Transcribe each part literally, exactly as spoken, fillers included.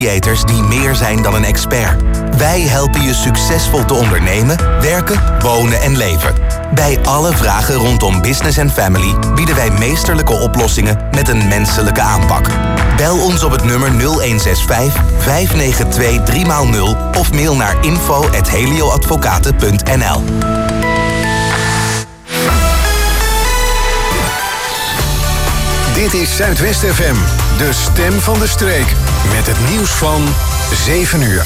Creators die meer zijn dan een expert. Wij helpen je succesvol te ondernemen, werken, wonen en leven. Bij alle vragen rondom business en family bieden wij meesterlijke oplossingen met een menselijke aanpak. Bel ons op het nummer nul een zes vijf, vijf negen twee, drie nul of mail naar info at helioadvocaten punt n l. Dit is Zuidwest F M, de stem van de streek. Met het nieuws van zeven uur.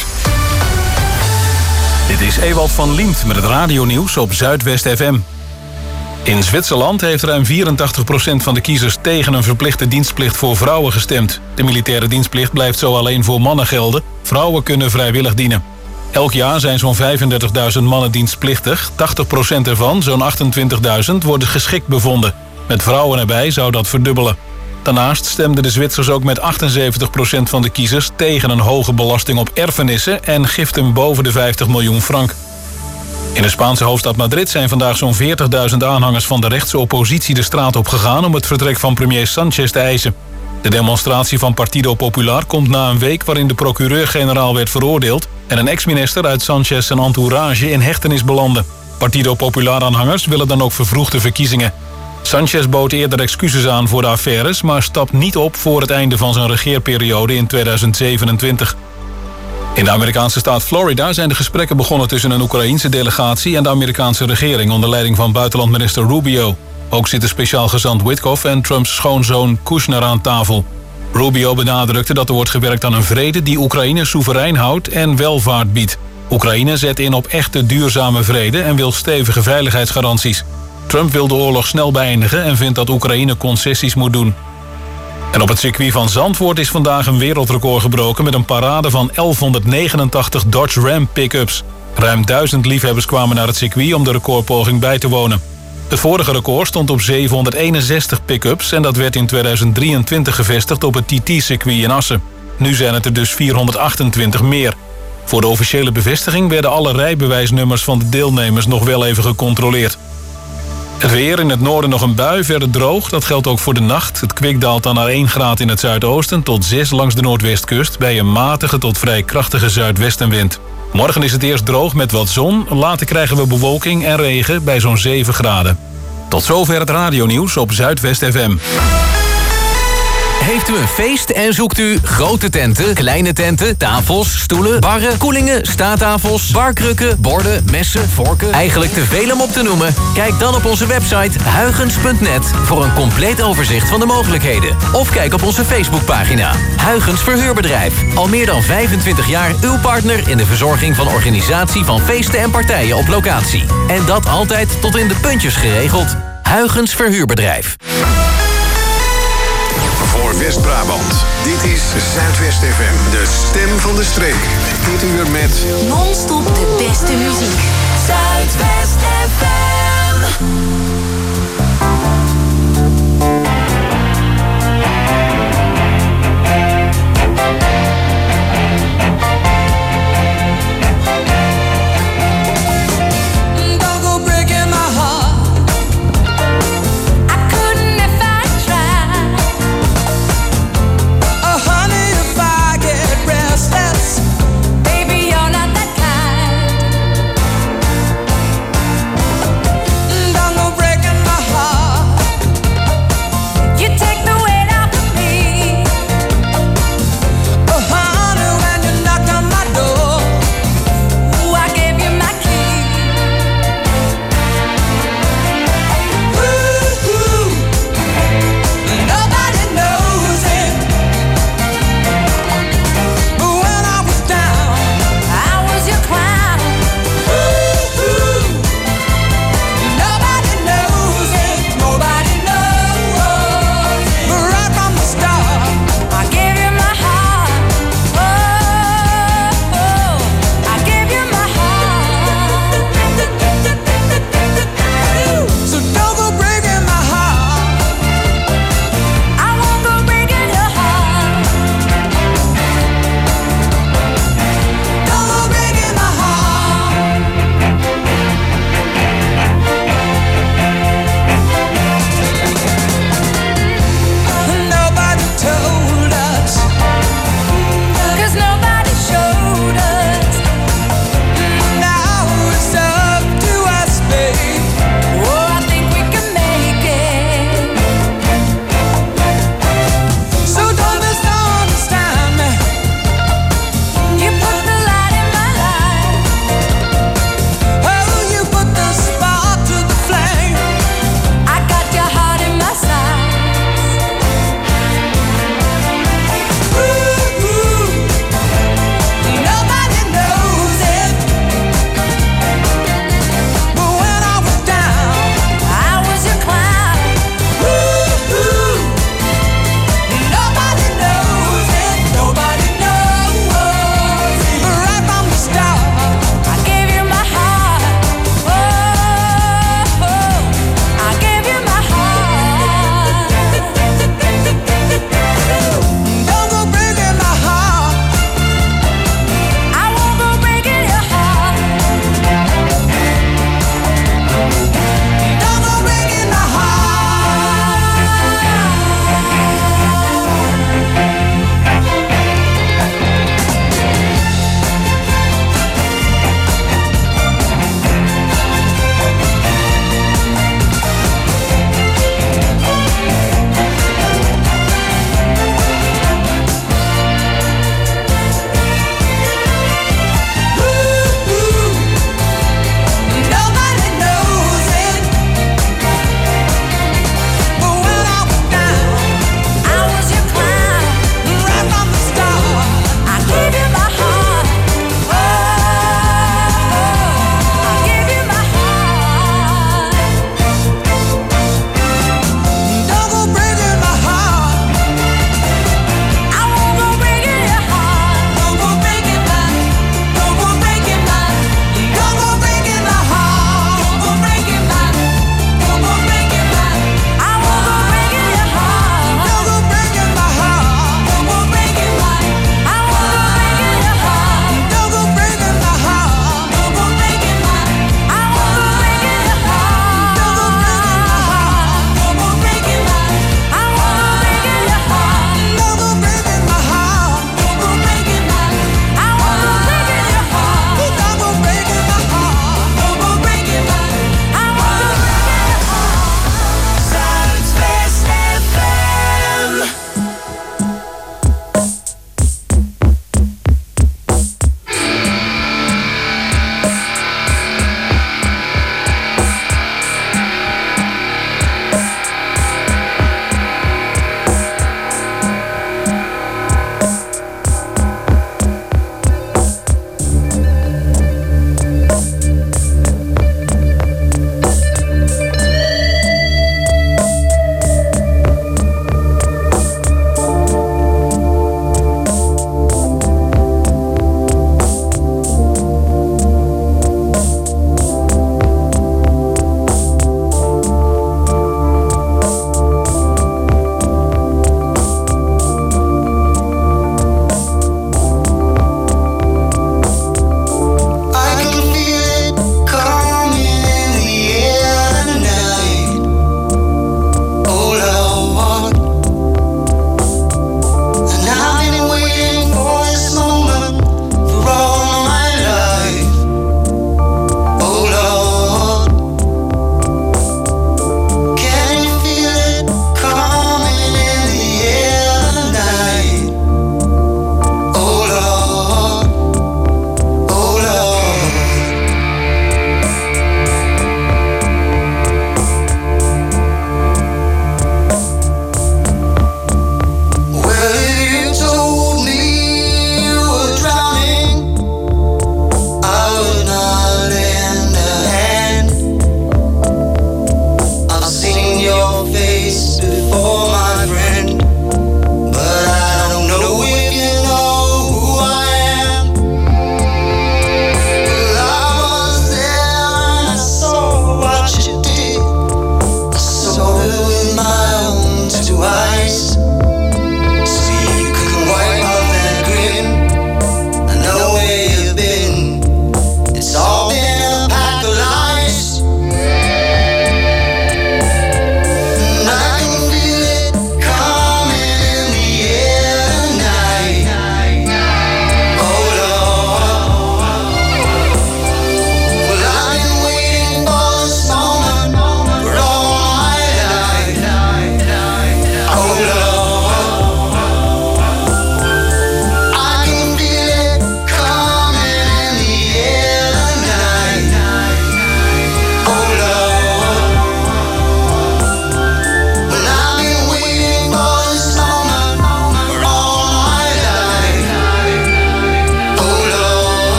Dit is Ewald van Liemt met het radionieuws op Zuidwest F M. In Zwitserland heeft ruim vierentachtig procent van de kiezers tegen een verplichte dienstplicht voor vrouwen gestemd. De militaire dienstplicht blijft zo alleen voor mannen gelden. Vrouwen kunnen vrijwillig dienen. Elk jaar zijn zo'n vijfendertigduizend mannen dienstplichtig. tachtig procent ervan, zo'n achtentwintigduizend, worden geschikt bevonden. Met vrouwen erbij zou dat verdubbelen. Daarnaast stemden de Zwitsers ook met achtenzeventig procent van de kiezers tegen een hoge belasting op erfenissen en giften boven de vijftig miljoen frank. In de Spaanse hoofdstad Madrid zijn vandaag zo'n veertigduizend aanhangers van de rechtse oppositie de straat op gegaan om het vertrek van premier Sánchez te eisen. De demonstratie van Partido Popular komt na een week waarin de procureur-generaal werd veroordeeld en een ex-minister uit Sánchez zijn entourage in hechtenis belandde. Partido Popular-aanhangers willen dan ook vervroegde verkiezingen. Sánchez bood eerder excuses aan voor de affaires, maar stapt niet op voor het einde van zijn regeerperiode in tweeduizend zevenentwintig. In de Amerikaanse staat Florida zijn de gesprekken begonnen tussen een Oekraïense delegatie en de Amerikaanse regering onder leiding van buitenlandminister Rubio. Ook zitten speciaal gezant Witkoff en Trumps schoonzoon Kushner aan tafel. Rubio benadrukte dat er wordt gewerkt aan een vrede die Oekraïne soeverein houdt en welvaart biedt. Oekraïne zet in op echte duurzame vrede en wil stevige veiligheidsgaranties. Trump wil de oorlog snel beëindigen en vindt dat Oekraïne concessies moet doen. En op het circuit van Zandvoort is vandaag een wereldrecord gebroken met een parade van elfhonderdnegenentachtig Dodge Ram pick-ups. Ruim duizend liefhebbers kwamen naar het circuit om de recordpoging bij te wonen. Het vorige record stond op zevenhonderdeenenzestig pick-ups en dat werd in tweeduizend drieëntwintig gevestigd op het T T-circuit in Assen. Nu zijn het er dus vierhonderdachtentwintig meer. Voor de officiële bevestiging werden alle rijbewijsnummers van de deelnemers nog wel even gecontroleerd. Het weer, in het noorden nog een bui, verder droog. Dat geldt ook voor de nacht. Het kwik daalt dan naar één graad in het zuidoosten tot zes langs de noordwestkust bij een matige tot vrij krachtige zuidwestenwind. Morgen is het eerst droog met wat zon. Later krijgen we bewolking en regen bij zo'n zeven graden. Tot zover het radionieuws op Zuidwest F M. Heeft u een feest en zoekt u grote tenten, kleine tenten, tafels, stoelen, barren, koelingen, staattafels, barkrukken, borden, messen, vorken, eigenlijk te veel om op te noemen? Kijk dan op onze website huygens punt net voor een compleet overzicht van de mogelijkheden. Of kijk op onze Facebookpagina Huygens Verhuurbedrijf. Al meer dan vijfentwintig jaar uw partner in de verzorging van organisatie van feesten en partijen op locatie. En dat altijd tot in de puntjes geregeld. Huygens Verhuurbedrijf. Voor West-Brabant. Dit is Zuidwest F M, de stem van de streek. Dit uur met non-stop de beste muziek. Zuidwest F M. Breaking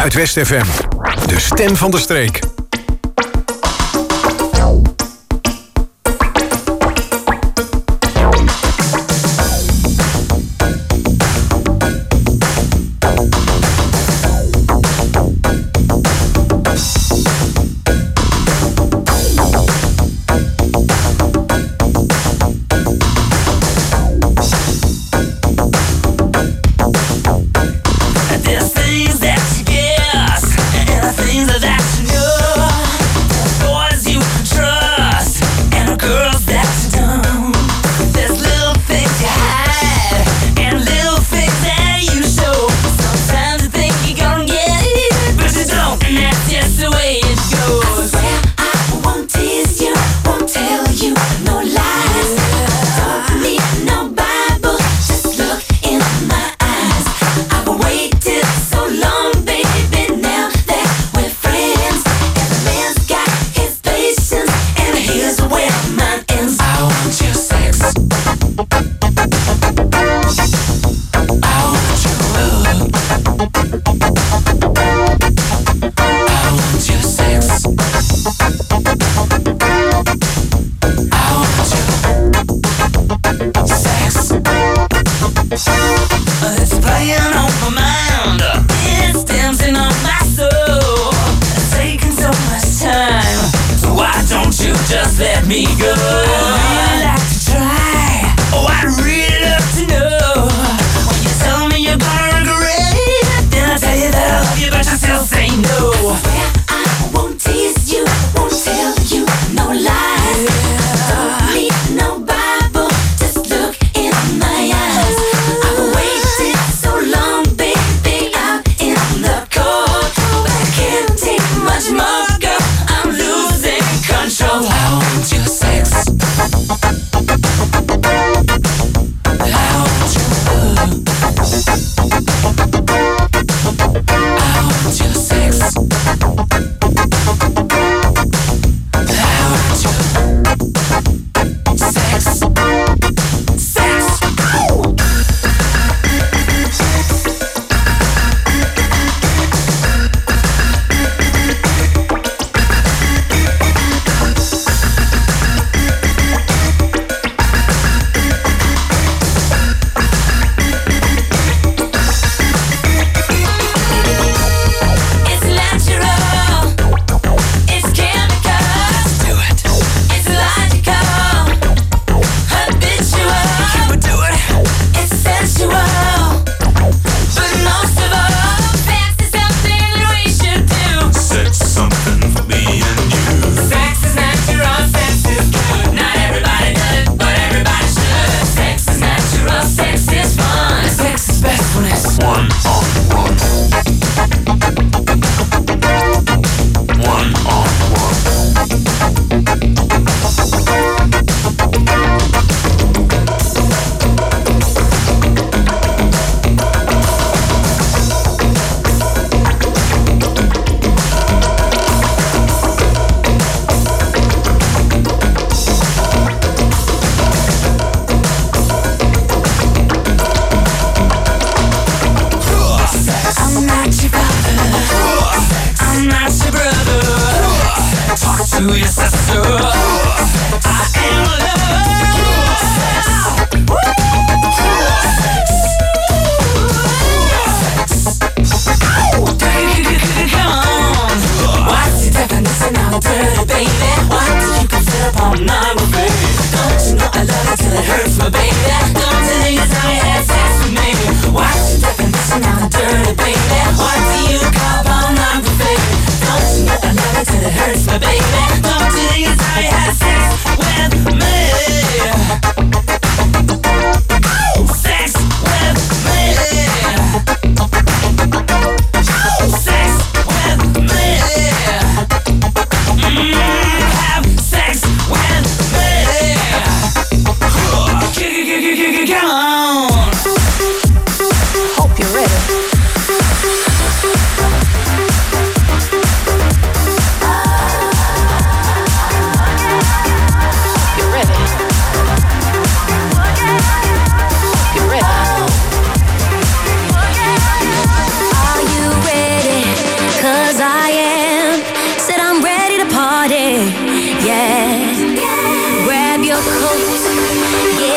Zuidwest F M. De stem van de streek.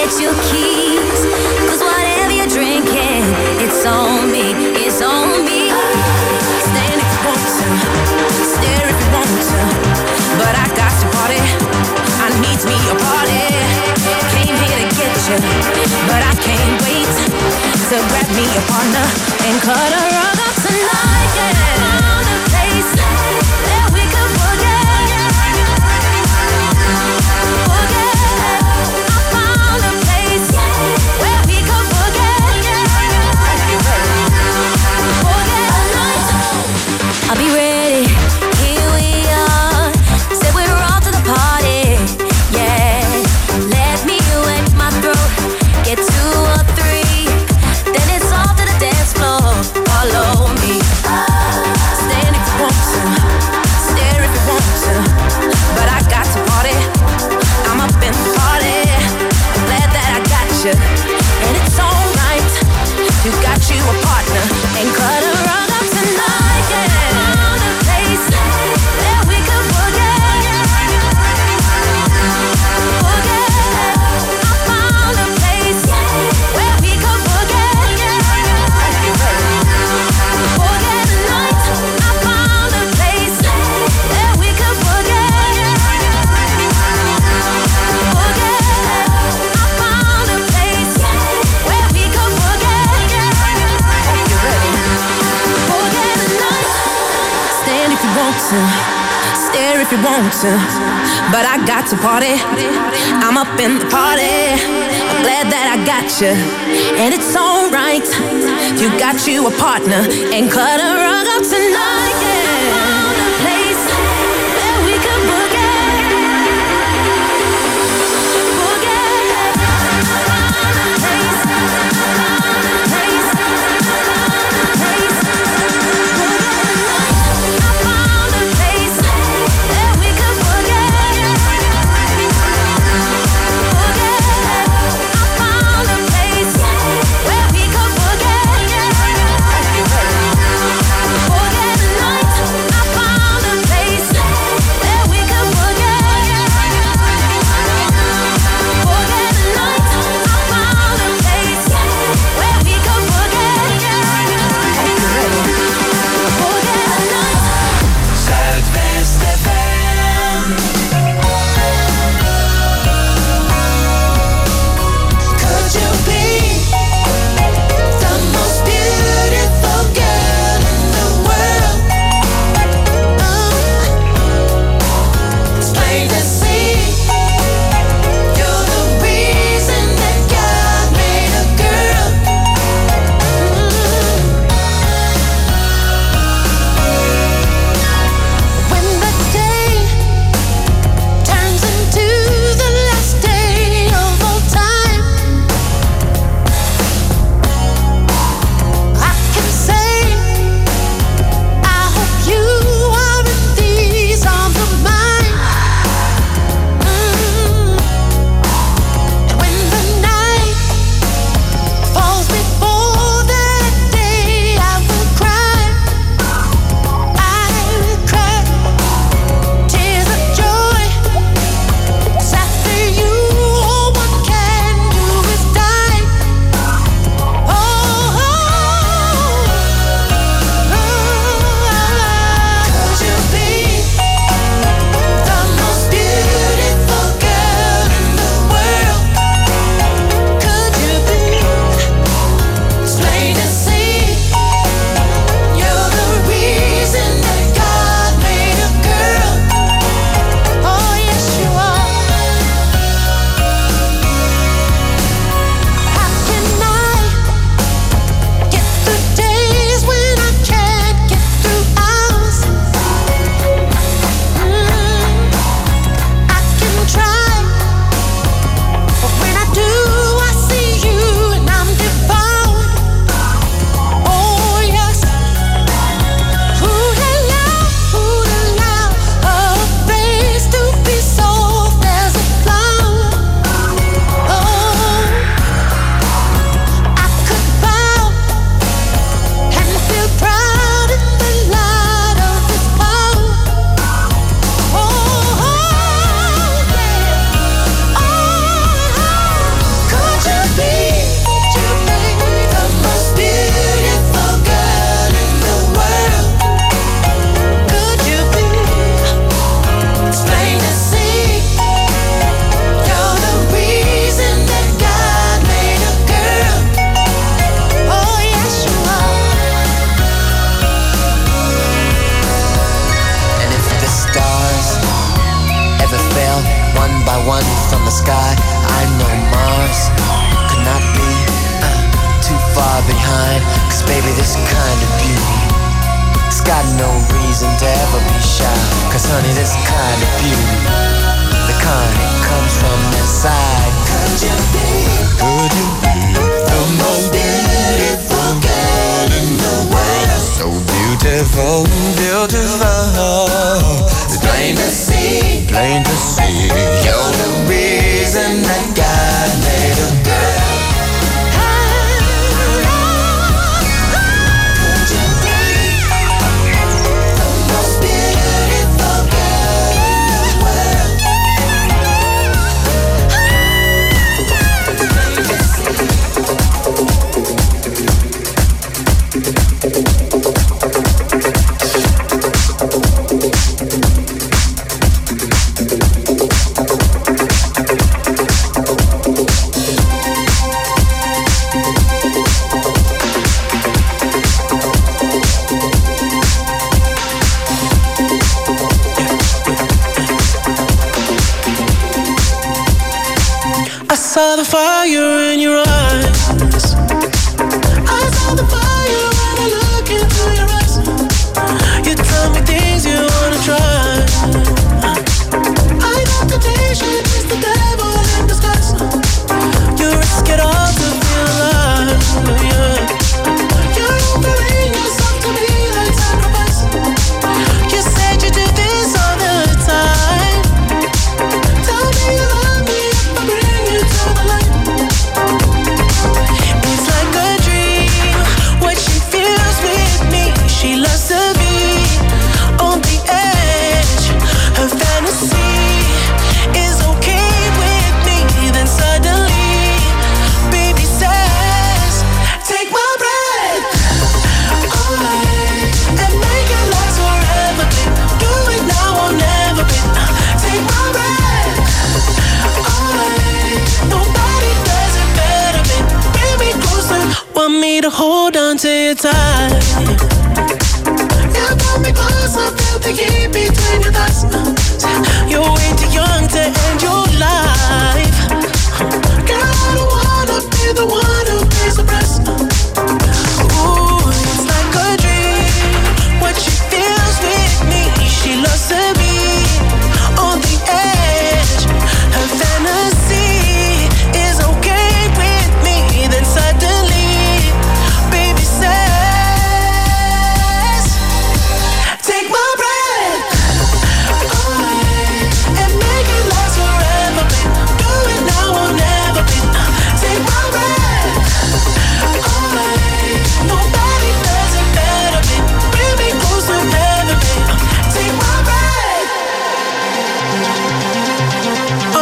get your keys. Cause whatever you're drinking, it's on me, it's on me. Stand if you want to, stare if you want to, but I got to party, I need me a party. Came here to get you, but I can't wait to grab me a partner and cut a rug up tonight. Yeah, found a place that we could forget. Forget. I found a place where we could forget. Forget the night. I'll be ready. Here we are. Said we're off to the party. Yeah. Let me wet my throat. Get two or three. Then it's off to the dance floor. Follow me. Stand if you want to, stare if you want to, but I got to party. I'm up in the party. I'm glad that I got you, and it's alright. You got you a partner, and cut a rug up tonight. Yeah, found a place that we could forget. Forget. I found a place where we could forget. Forget the night. I found a place that we could forget. Forget. I found a place where we could forget. Hope you're ready. Forget the night. Stand if you want to, stare if you want to, but I got to party. I'm up in the party. I'm glad that I got you, and it's alright. You got you a partner, and cut a rug up tonight. Yeah, found a place that we could forget. Forget. Found a place. Found a place. Found a place. Forget the night. I found a place that we could forget. Forget. I found a place where we could forget. Forget the night. one from the sky. I know Mars could not be uh, too far behind. Cause baby, this kind of beauty, it's got no reason to ever be shy. Cause honey, this kind of beauty, the kind that comes from inside. Could you be, could you be the most beautiful girl in the world? So beautiful, beautiful. It's plain to see, plain to see. You're the reason that God made a girl. I saw the fire in your eyes. I saw the fire when I look into your eyes. You tell me things you wanna try. I know temptation is the devil in disguise. You risk it all to feel alive, yeah. You're offering yourself to me like sacrifice. You said you do this all the time. Tell me you love me if I bring you to the light. It's like a dream, what she feels with me. She loves to be on the edge. Her fantasy is okay with me. Then suddenly, baby says, take my breath away and make it last forever. Do it now or never. Take my breath away. Nobody does it better. Bring me closer. Want me to hold on to your tight. You pull me closer, feel the heat between your thighs. You're way too young to end your life. Girl, I don't wanna be the one who pays the price. Ooh, it's like a dream, what she feels with me. She loves to be on the edge. Her fantasy is okay with me. Then suddenly, baby says, take my breath away and make it last forever. Do it now or never. Take my breath away. Nobody does it better. Bring me closer, never. Take my breath. Oh,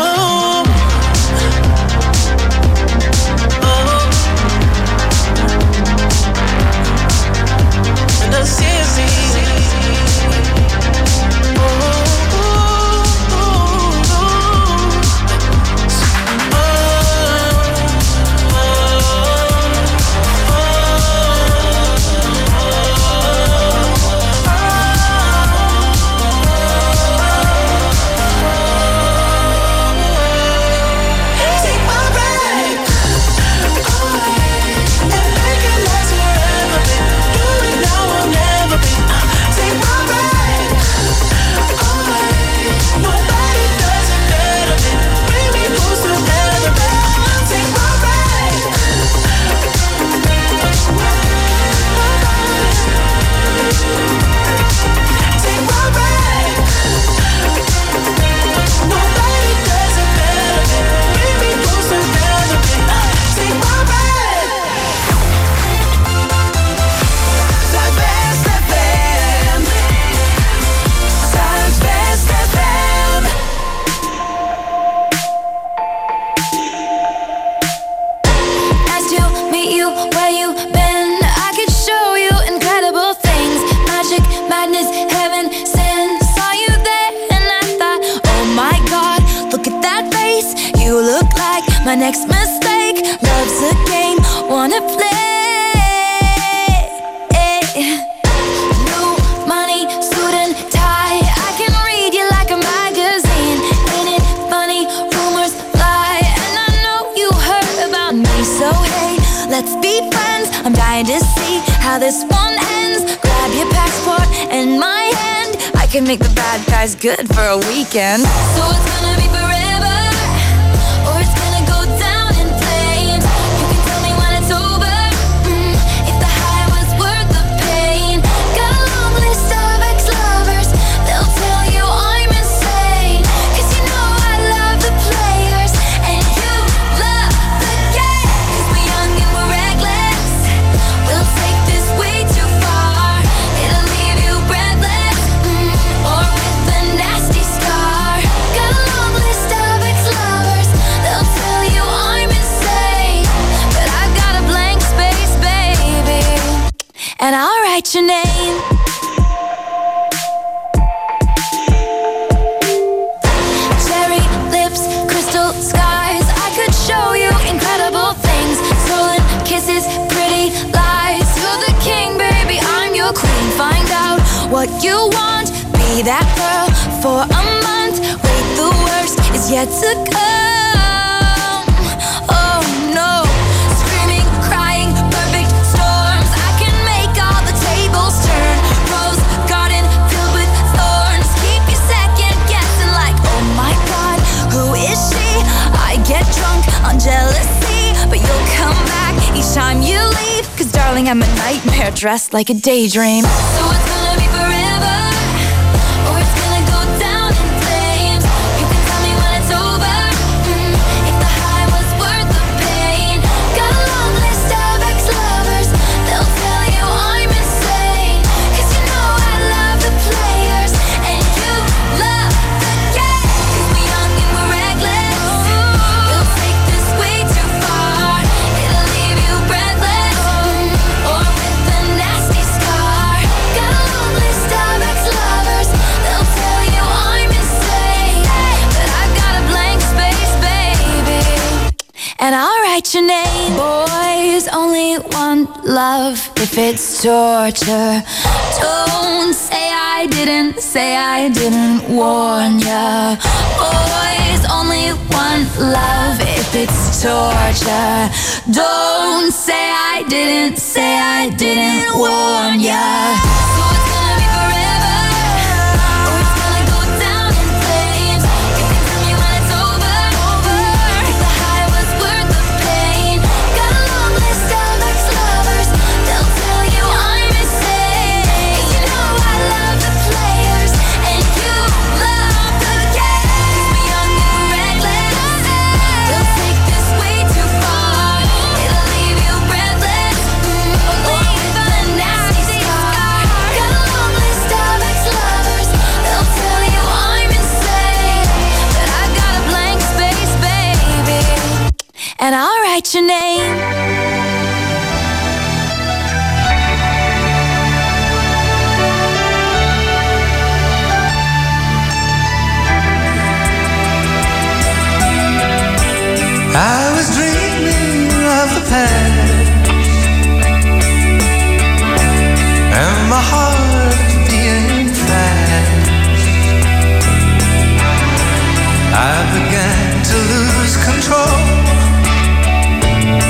oh, and I see it. Oh, oh, oh, take my breath away and make it last forever. Do it now or never. Take my breath away. Nobody does it better. Bring me closer, never. Take my breath. Take my breath. Nobody does it better. Bring me closer, never. Take my breath. Zuidwest F M. Zuidwest F M. Nice to meet you where you been. I could show you incredible things. Magic, madness, heaven sent. Saw you there and I thought, oh my God, look at that face. You look like my next mistake. Love's a game, wanna play. New money, suit and tie. I can read you like a magazine. Ain't it funny? Rules trying to see how this one ends. Grab your passport and my hand. I can make the bad guys good for a weekend. So it's gonna be forever, or it's gonna go down in flames. You can tell me when it's over, mm, if the high was worth the pain. Got a long list of ex-lovers, they'll tell you I'm insane. Cause you know I love the players, and you love the game. Cause we're young and we're reckless, we'll take this way too far. It'll leave you breathless, mm, or with a nasty scar. Got a long list of ex-lovers, they'll tell you I'm insane. But I've got a blank space, baby, and I'll write your name. Cherry lips, crystal skies, I could show you incredible things. Stolen kisses, pretty lies. You're the king, baby, I'm your queen. Find out what you want, be that girl for a month. Wait, the worst is yet to come. Oh no, screaming, crying, perfect storms. I can make all the tables turn. Rose garden filled with thorns. Keep you second guessing like, oh my god, who is she? I get drunk on jealousy, but you'll come back each time you leave. Cause darling, I'm a nightmare dressed like a daydream. So it's gonna be forever, or it's gonna go down in flames. You can tell me when it's over, mm, if the high was worth the pain. Got a long list of ex-lovers, they'll tell you I'm insane. Cause you know I love the players, and you love the game. Cause we're young and we're reckless, we'll take this way too far. It'll leave you breathless, mm, or with a nasty scar. Got a long list of ex-lovers, they'll tell you I'm insane. But I've got a blank space, baby, and I'll write your name. Boys only want love if it's torture. Don't say I didn't, say I didn't warn ya. Boys only want love if it's torture. Don't say I didn't, say I didn't warn ya. So it's gonna be forever, or it's gonna go down in flames. You can tell me when it's over, if the high was worth the pain. Got a long list of ex-lovers, they'll tell you I'm insane. Cause you know I love the players, and you love the game. Cause we're young and we're reckless, we'll take this way too far. It'll leave you breathless, mm, or with a nasty scar. Got a long list of ex-lovers, they'll tell you I'm insane. But I've got a blank space, baby, and I'll write your name. I was dreaming of the past, and my heart beating fast. I began to lose control,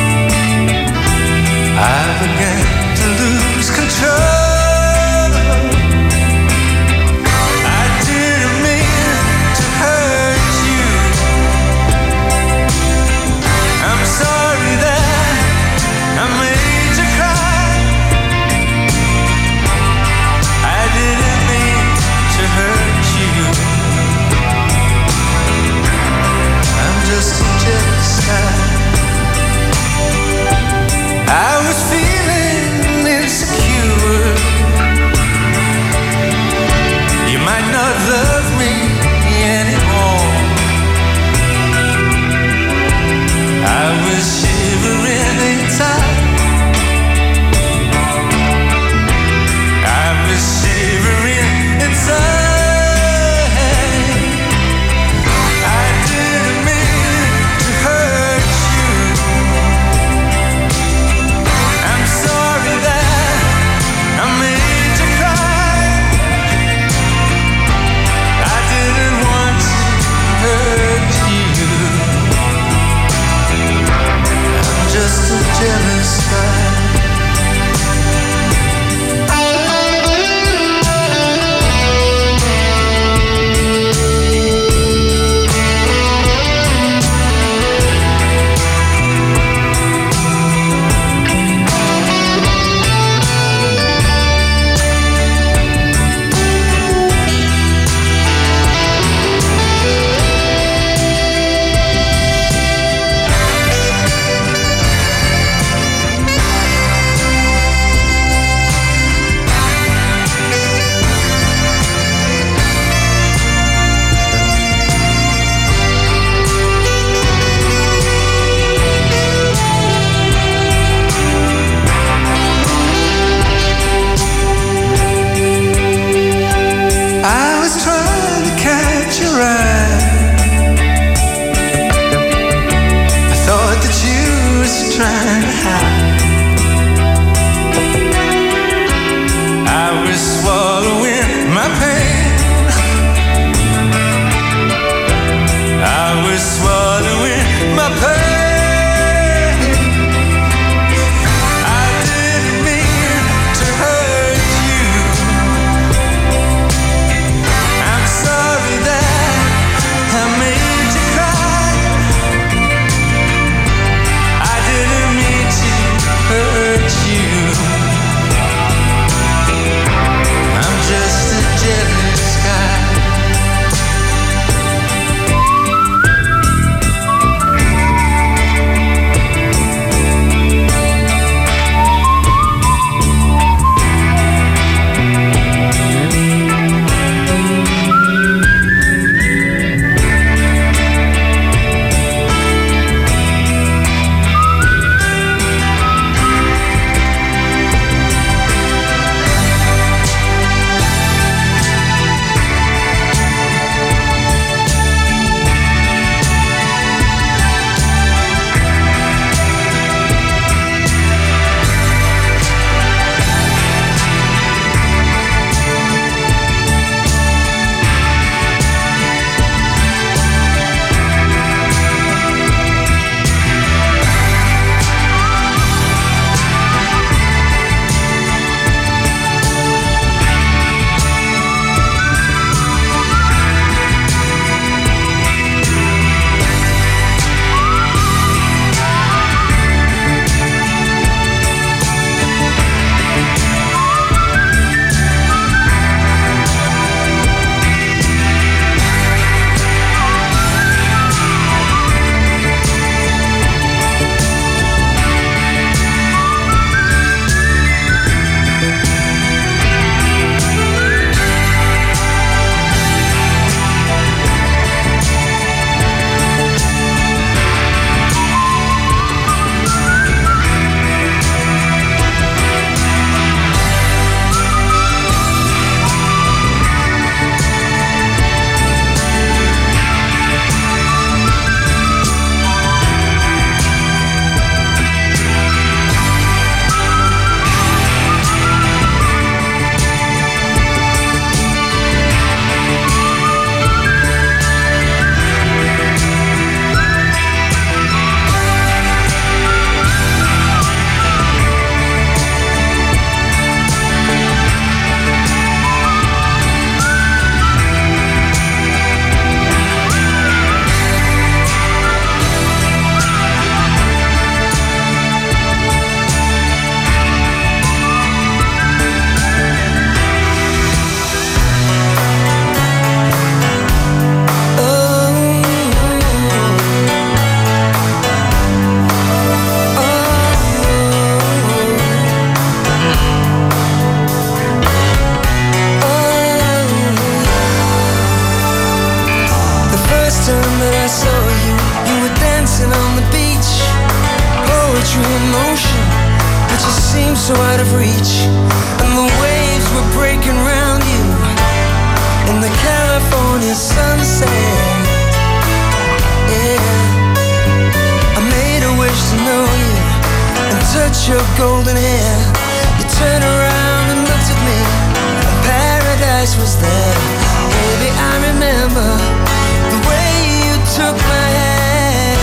time that I saw you, you were dancing on the beach. Poetry in motion, but you seemed so out of reach. And the waves were breaking round you in the California sunset. Yeah, I made a wish to know you and touch your golden hair. You turned around and looked at me, and paradise was there. Baby, I remember the way you took my hand.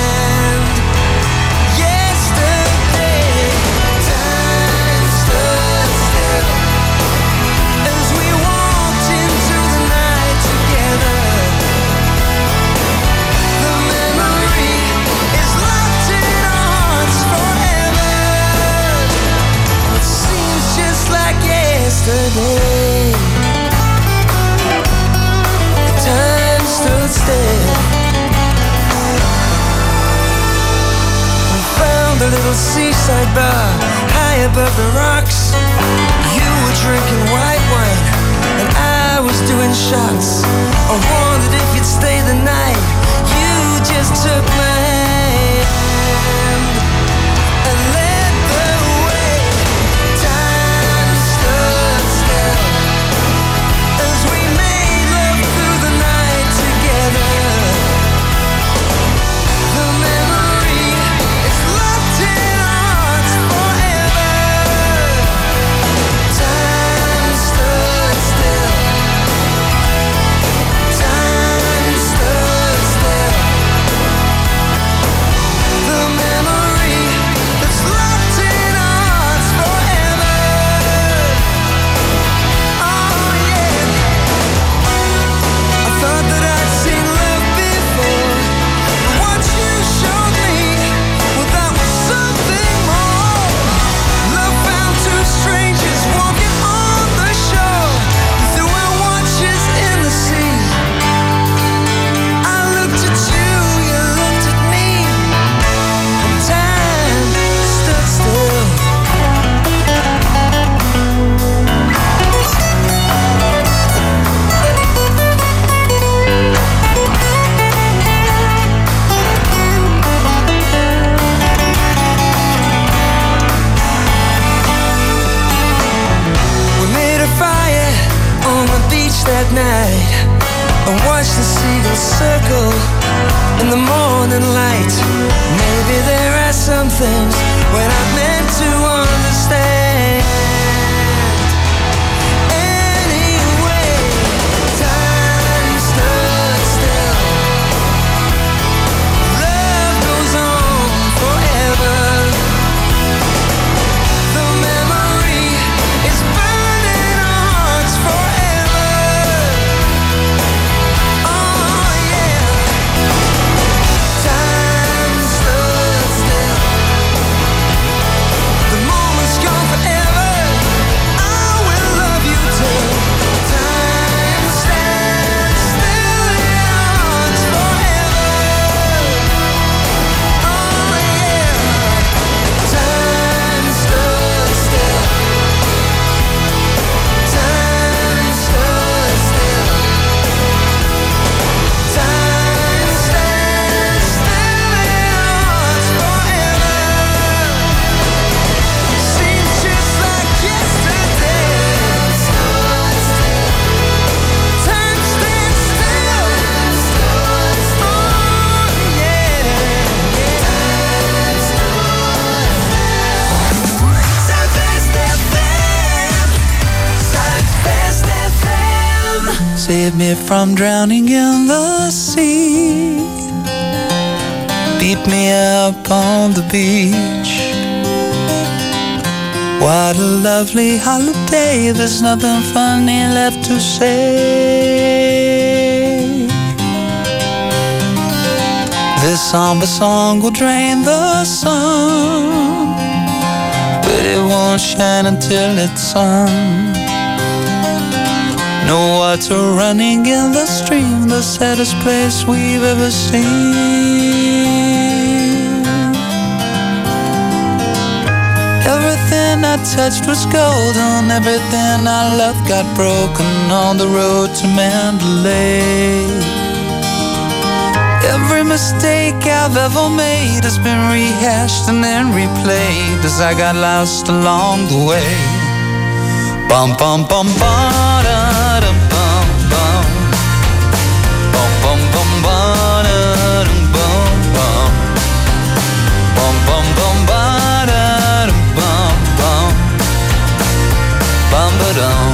Yesterday, time stood still as we walked into the night together. The memory is locked in our hearts forever. It seems just like yesterday. Time stood still. We found a little seaside bar high above the rocks. You were drinking white wine and I was doing shots. I wondered if you'd stay the night. You just took my hand and led the way. Time stood still as we made love through the night together. The memory is locked in our hearts forever. Time stood still. Time stood still. The memory that's locked in our hearts forever. Oh yeah. I thought that I'd seen love before, but what you showed me, well, that was something more. Love found two strangers walking on the shore, threw our watches in the sea. I looked at you, you looked at me, and time stood still. We made a fire on the beach that night and watched the seagulls circle in the morning light. Maybe there are some things when I meant to understand. Anyway, time stood still. Love goes on forever. The memory is burning our hearts forever. Oh yeah. Time stood still. The moment's gone forever. I will love you till time stands still in our hearts forever. Oh yeah. Time stood still. Time stood still. Time stands still in our hearts forever. Seems just like yesterday. Time stands still. Oh yeah. Southwest F M. Southwest F M. Save me from drowning in the sea. Beat me up on the beach. What a lovely holiday. There's nothing funny left to say. This somber song will drain the sun, but it won't shine until it's sung. No water running in the stream, the saddest place we've ever seen. Everything I touched was golden, everything I loved got broken on the road to Mandalay. mistake I've ever made has been rehashed and then replayed as I got lost along the way. Bum bum bum ba da da bum bum. Bum bum bum ba da da bum bum. Bum bum bum ba da da bum bum. Bum ba dum.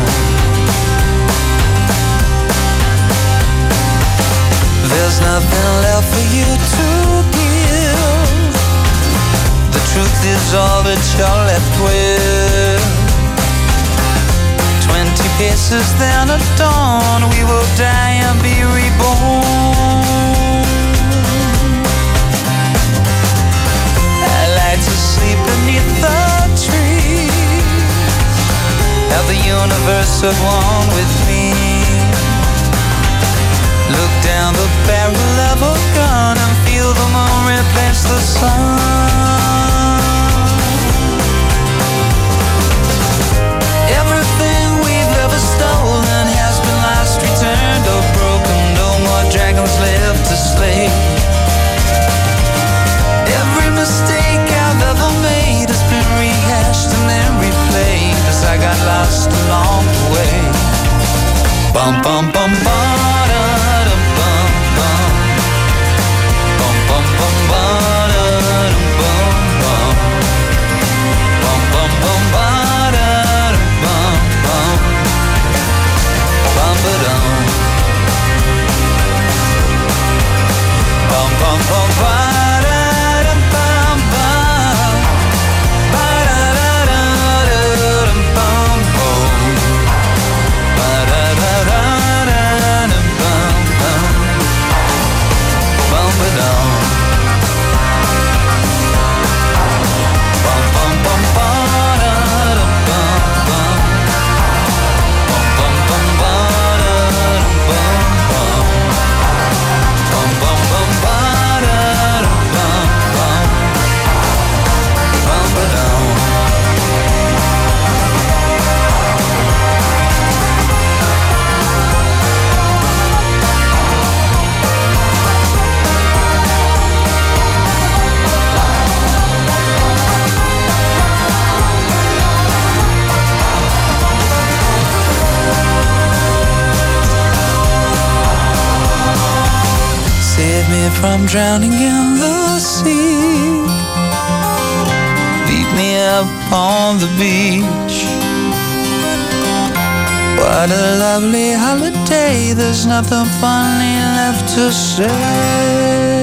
There's nothing left for you to give. The truth is all that you're left with. Twenty paces then at dawn, we will die and be reborn. I like to sleep beneath the trees, have the universe at one with me. Look down the barrel of a gun and feel the moon replace the sun. Everything we've ever stolen has been lost, returned or broken. No more dragons left to slay. Every mistake I've ever made has been rehashed and then replayed as I got lost along the way. Bum bum bum bum. From drowning in the sea, beat me up on the beach. What a lovely holiday, there's nothing funny left to say.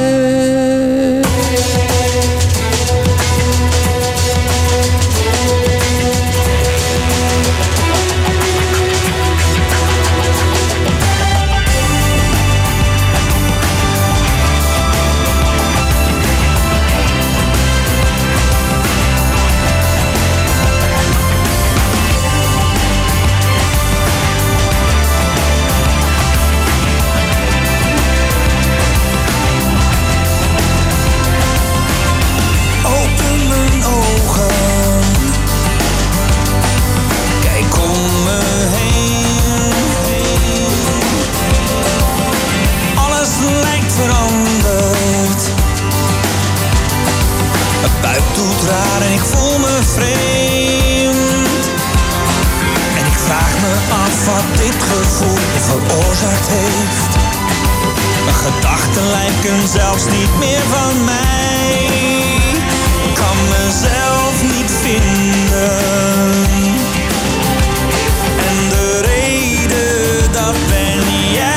veroorzaakt heeft. Mijn gedachten lijken zelfs niet meer van mij. Ik kan mezelf niet vinden. En de reden, dat ben jij.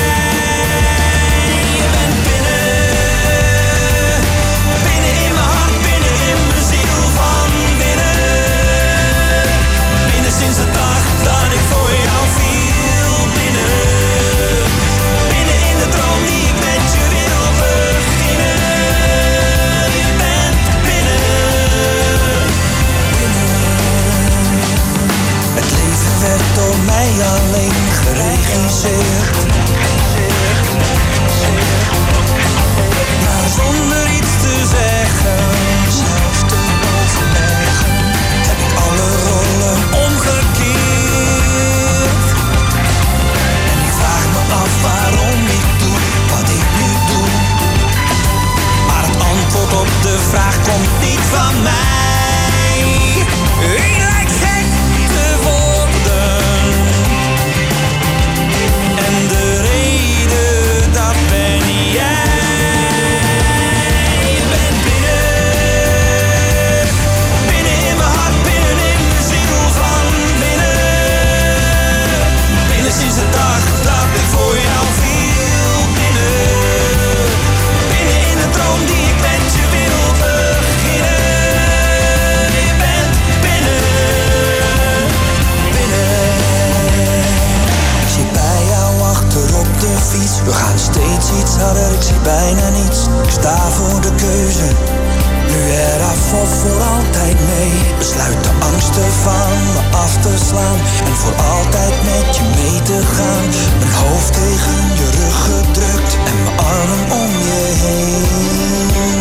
Je bent binnen, binnen in mijn hart, binnen in mijn ziel van binnen. Binnen sinds de dag dat ik voor jou viel. Binnen, binnen in de droom die ik met je wil beginnen. Je bent binnen, binnen. We gaan steeds iets harder, ik zie bijna niets. Ik sta voor de keuze, nu eraf of voor altijd mee. Besluit de angsten van me af te slaan en voor altijd met je mee te gaan. Mijn hoofd tegen je rug gedrukt en mijn armen om je heen.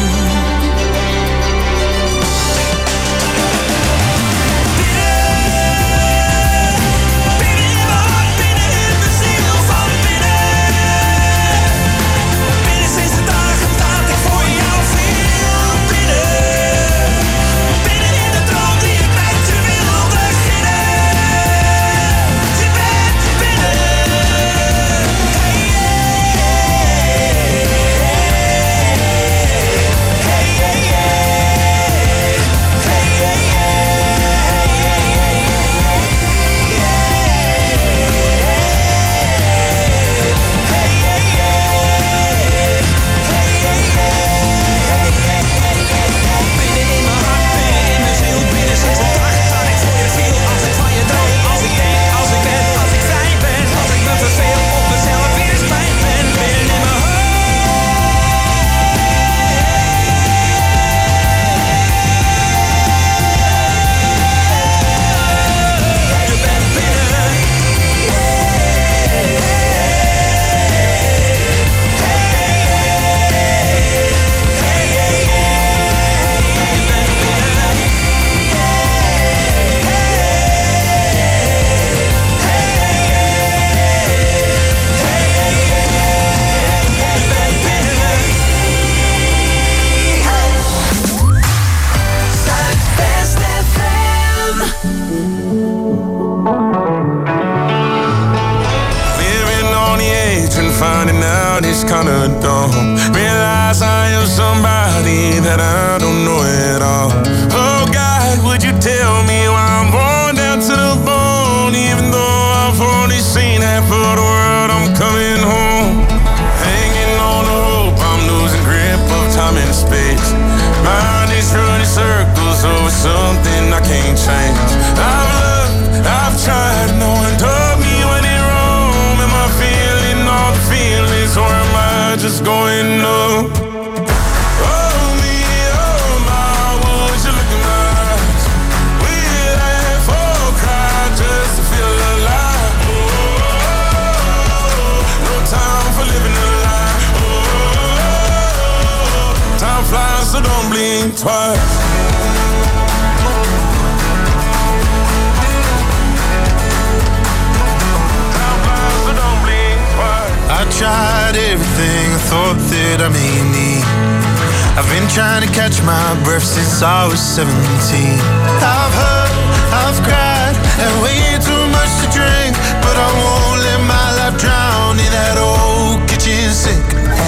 seventeen. I've hurt, I've cried, and way too much to drink, but I won't let my life drown in that old kitchen sink.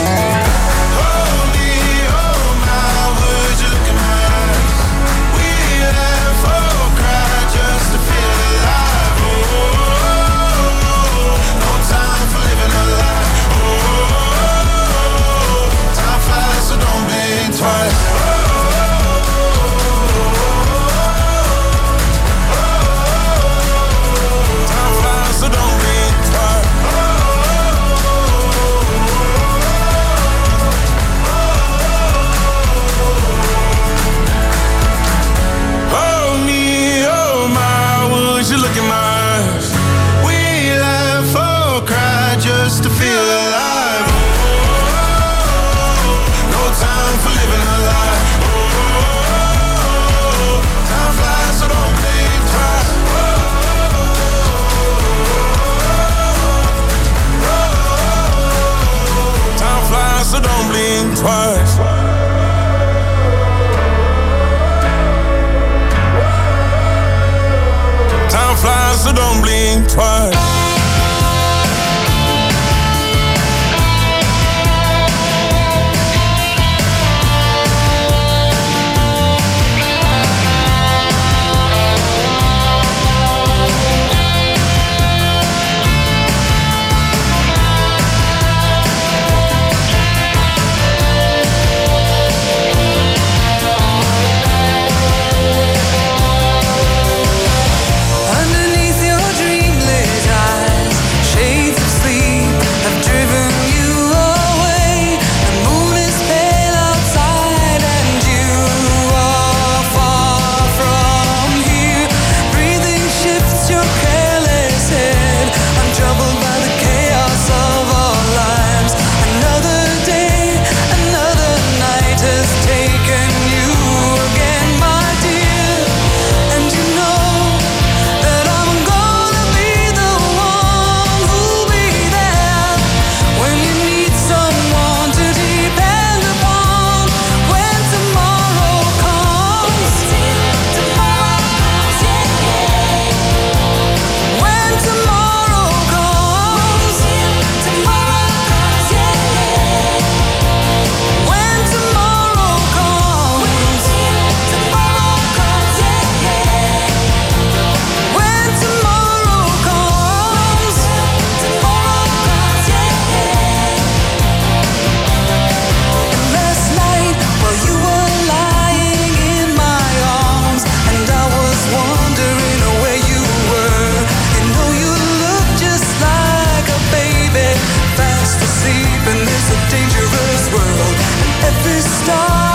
Hold me, hold my words, you look in my eyes. We laugh or cry just to feel alive. Oh, no time for living a lie. Oh, time flies, so don't blink twice. Time flies. let this start.